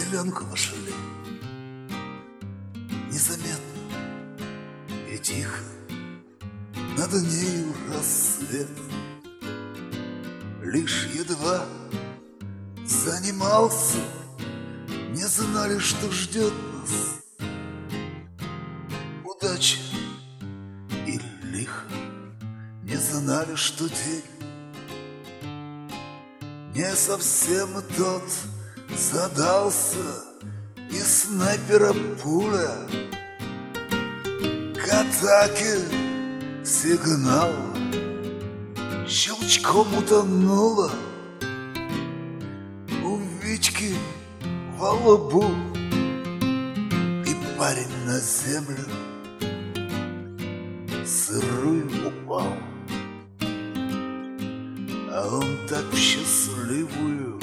Землянку нашли незаметно и тихо, над нею рассвет. Лишь едва занимался, не знали, что ждет нас. Удача или лихо, не знали, что день не совсем тот задался, и снайпера пуля к атаке сигнал щелчком утонула у Витьки во лбу, и парень на землю сырую упал. А он так в счастливую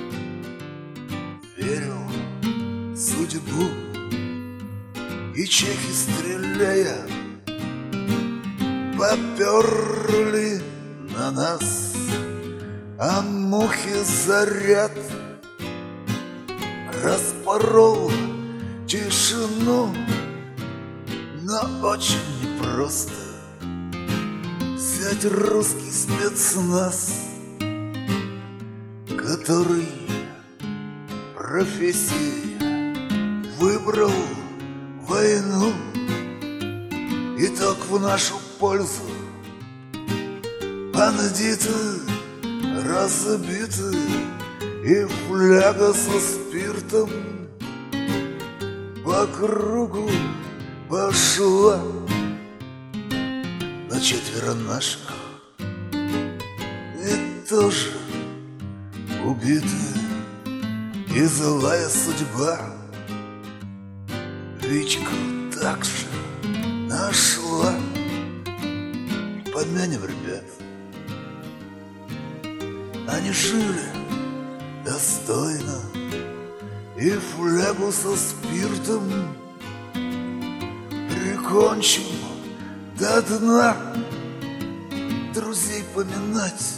верил судьбу, и чехи, стреляя, поперли на нас, а мухи заряд распорол тишину. Но очень непросто взять русский спецназ, который профессией выбрал войну, и так в нашу пользу. Бандиты разбиты, и фляга со спиртом по кругу пошла. Но четверо наших ведь тоже убиты, и злая судьба Вичку так же нашла. Подмянем ребят, они жили достойно, и флягу со спиртом прикончим до дна. Друзей поминать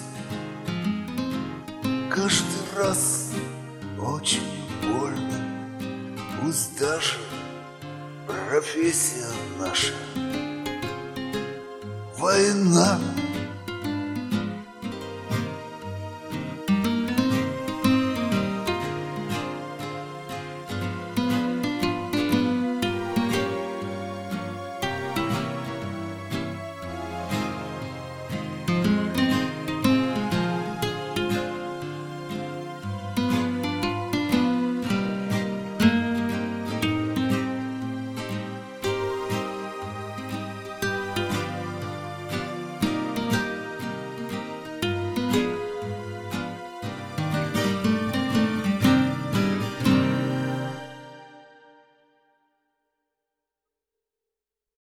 каждый раз очень больно, пусть даже профессия наша война.